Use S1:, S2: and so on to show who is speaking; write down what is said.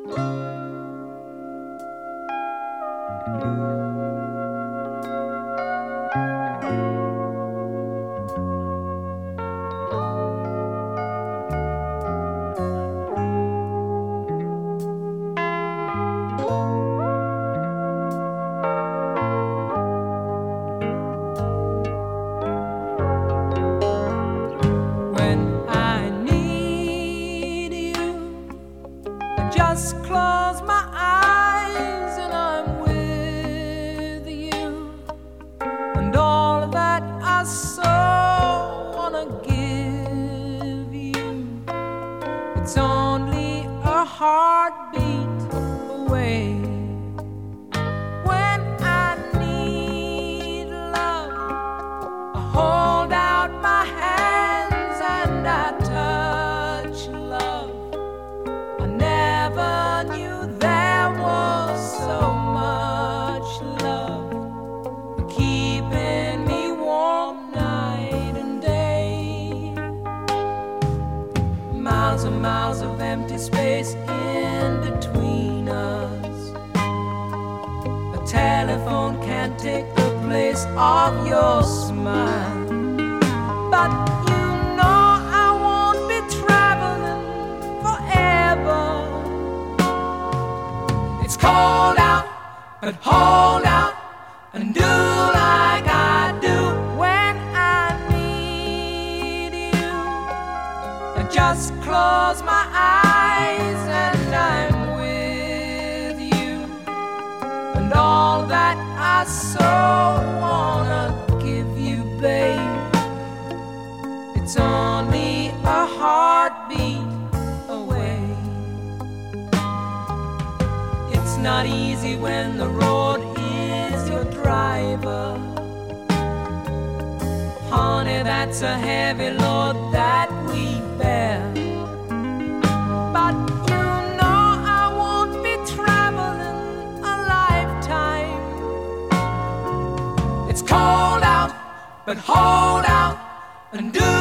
S1: Just close my eyes and I'm with you, and all that I so wanna give you, it's only a heartbeat away. When I need love, I hold out my hands and I touch love. I never knew there was so much love keeping me warm night and day. Miles and miles of empty space in between us. A telephone can't take the place of your smile, but you know I won't be traveling forever. It's cold out, but hold out and do like I do when I need you. I just close my eyes and I'm with you, and all that I so wanna give you, babe, it's only a heartbeat away. It's not easy when the road is your driver. Honey, that's a heavy load that we bear. But you know I won't be traveling a lifetime. It's cold out, but hold out and do